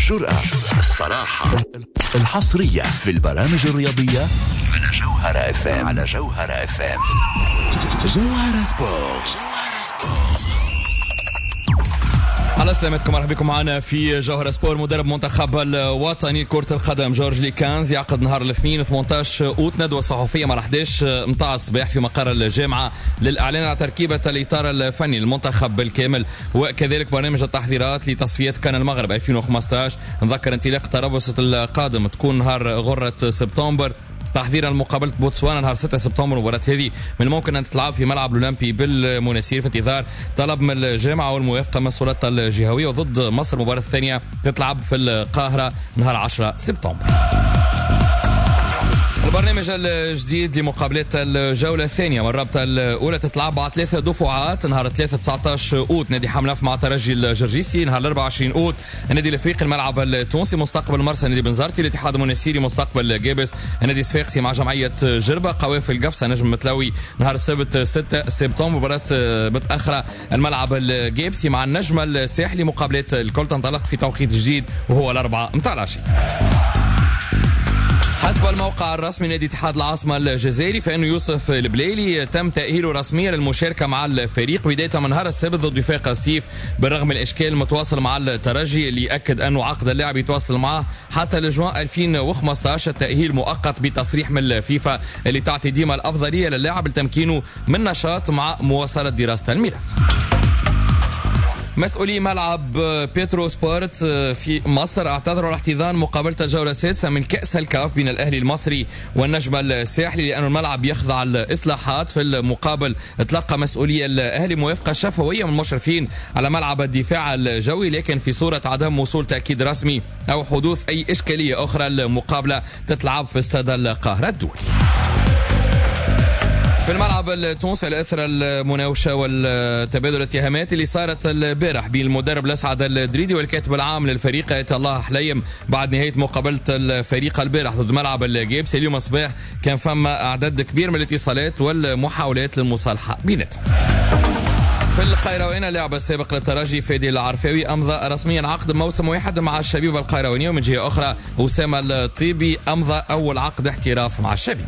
الجرأة، الصراحة، الحصرية في البرامج الرياضية على جوهرة اف ام. جوهرة سبورت. على سلامتكم، مرحبا بكم معنا في جوهرة سبور. مدرب منتخب الوطني لكرة القدم جورج ليكانز يعقد نهار الاثنين 18 أوت ندوة صحفية مع 11 متاع الصباح في مقر الجامعة للإعلان على تركيبة الإطار الفني للمنتخب بالكامل، وكذلك برنامج التحضيرات لتصفية كان المغرب 2015. نذكر انطلاق تربص القادم تكون نهار غرة سبتمبر، تحضيرا لمقابلة بوتسوانا نهار 6 سبتمبر. المباراة هذه من الممكن أن تتلعب في ملعب الأولمبي بالمناسير في انتظار طلب من الجامعة والموافقة من السلطات الجهوية. وضد مصر المباراة الثانية تتلعب في القاهرة نهار 10 سبتمبر. البرنامج الجديد لمقابلة الجولة الثانية من الرابطة الأولى تتلعب بعد 3 دفعات. نهار 3 19 أوت نادي حملاف مع ترجي الجرجيسي، نهار 24 أوت النادي الافريقي الملعب التونسي مستقبل مرسى نادي بنزرتي، الاتحاد المنسيري مستقبل جابس، النادي الصفاقسي مع جمعية جربة، قوافل قفصة نجم متلوي نهار السبت 6 سبتمبر. مباراة متأخرة الملعب الجابسي مع النجم الساحلي. مقابلة الكل تنطلق في توقيت جديد وهو 4 متاع العشية. حسب الموقع الرسمي نادي اتحاد العاصمة الجزائري فإنه يوسف البليلي تم تأهيله رسميا للمشاركة مع الفريق بداية من نهار السبت ضد وفاق ستيف، بالرغم من الإشكال المتواصل مع الترجي اللي أكد أنه عقد اللاعب يتواصل معه حتى لجوان 2015. التأهيل مؤقت بتصريح من الفيفا اللي تعطي ديما الأفضلية للاعب لتمكينه من نشاط مع مواصلة دراسة الملف. مسؤولي ملعب بيترو سبورت في مصر اعتذروا على احتضان مقابلة الجولة السادسة من كأس الكاف بين الأهلي المصري والنجم الساحلي لأن الملعب يخضع الإصلاحات. في المقابل تلقى مسؤولي الأهلي موافقة شفوية من المشرفين على ملعب الدفاع الجوي، لكن في صورة عدم وصول تأكيد رسمي أو حدوث أي إشكالية أخرى المقابلة تتلعب في استاد القاهرة الدولي. في الملعب التونسي على اثر المناوشه والتبادل الاتهامات اللي صارت البارح بين المدرب الاسعد الدريدي والكاتب العام للفريق آية الله حليم بعد نهايه مقابله الفريق البارح ضد ملعب الجابس اليوم الصباح، كان فما اعداد كبير من الاتصالات والمحاولات للمصالحه بيناتهم. في القيروان اللاعب السابق للترجي فادي العرفاوي امضى رسميا عقد موسم واحد مع الشبيب القيرواني، ومن جهه اخرى اسامه الطيبي امضى اول عقد احتراف مع الشبيب.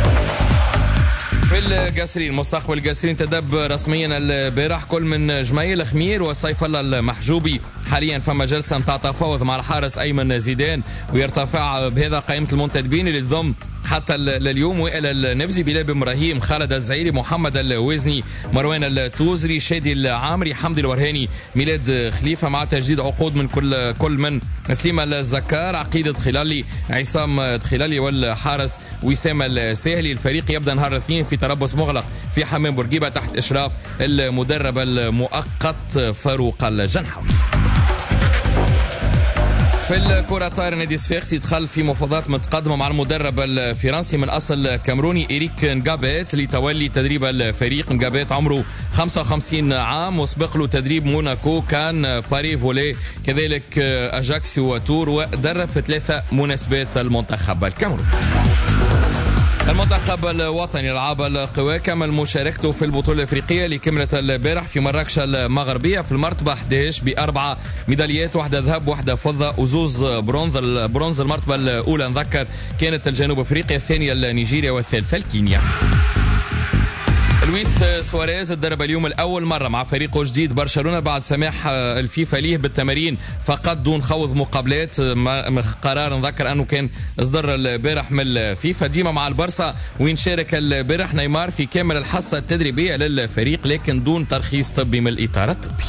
في القاسرين مستقبل القاسرين تدب رسميا البارح كل من جميل خمير وسيف الله المحجوبي. حاليا فما جلسه متاع تفاوض مع الحارس ايمن زيدان، ويرتفع بهذا قائمه المنتدبين اللي تضم حتى لليوم وائل النفزي، بلال بن ابراهيم، خالد الزعيري، محمد الوزني، مروان التوزري، شادي العامري، حمدي الورهاني، ميلاد خليفه، مع تجديد عقود من كل من سليم الزكار، عقيد دخلالي، عصام دخلالي، والحارس وسام الساهلي. الفريق يبدا نهار الاثنين في تربص مغلق في حمام بورقيبه تحت اشراف المدرب المؤقت فاروق الجنحاوي. في الكرة طاير نادي الصفاقسي دخل في مفاوضات متقدمة مع المدرب الفرنسي من أصل كامروني إيريك نجابيت لتولي تدريب الفريق. نجابيت عمره 55 عام وسبق له تدريب موناكو، كان باري فولي، كذلك أجاكسي وتور، ودرب في 3 مناسبات المنتخب الكامروني. المنتخب الوطني لألعاب القوى كمل مشاركته في البطولة الأفريقية اللي كملت البارح في مراكش المغربية في المرتبة 11 ب4 ميداليات، واحدة ذهب واحدة فضة وزوز برونز. المرتبة الأولى نذكر كانت الجنوب أفريقيا، الثانية نيجيريا، والثالثة الكينيا. لويس سواريز تدرب اليوم الأول مرة مع فريقه جديد برشلونة بعد سماح الفيفا ليه بالتمارين فقط دون خوض مقابلات. قرار نذكر أنه كان إصدر البارح من الفيفا. ديما مع البرصة وين شارك البارح نيمار في كامل الحصة التدريبية للفريق لكن دون ترخيص طبي من الإطار الطبي.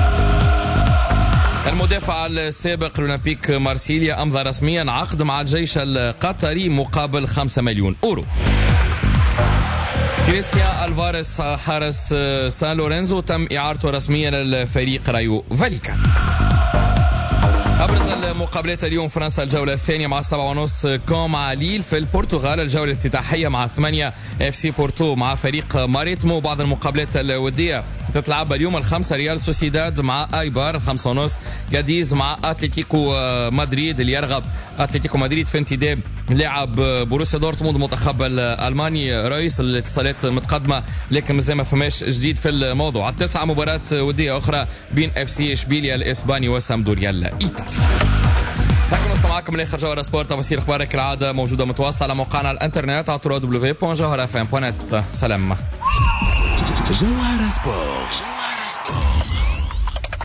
المدافع السابق لأولمبيك مارسيليا أمضى رسميا عقد مع الجيش القطري مقابل 5 مليون أورو. كريستيان ألفاريز حارس سان لورينزو تم إعارته رسميا للفريق رايو فاليكان. أبرز المقابلات اليوم فرنسا الجولة الثانية مع 7:30 كوم مع ليل. في البرتغال الجولة الافتتاحية مع 8 اف سي بورتو مع فريق ماريتمو. بعض المقابلات الودية تتلعب اليوم 5 ريال سوسيداد مع ايبار، 5:30 جاديز مع اتلتيكو مدريد اللي يرغب اتلتيكو مدريد في انتداب لاعب بوروسيا دورتموند المنتخب الالماني رئيس. الاتصالات متقدمة لكن مازال ما فماش جديد في الموضوع. 9 مباراة ودية أخرى بين اف سي اشبيليا الاسباني وسامدوريا الايطالي. معكم لاخر جوهرة سبورت. تفاصيل اخبارك كالعاده موجوده متواصله على موقعنا الانترنت على www.jawharafm.net. سلام. جوهرة سبورت.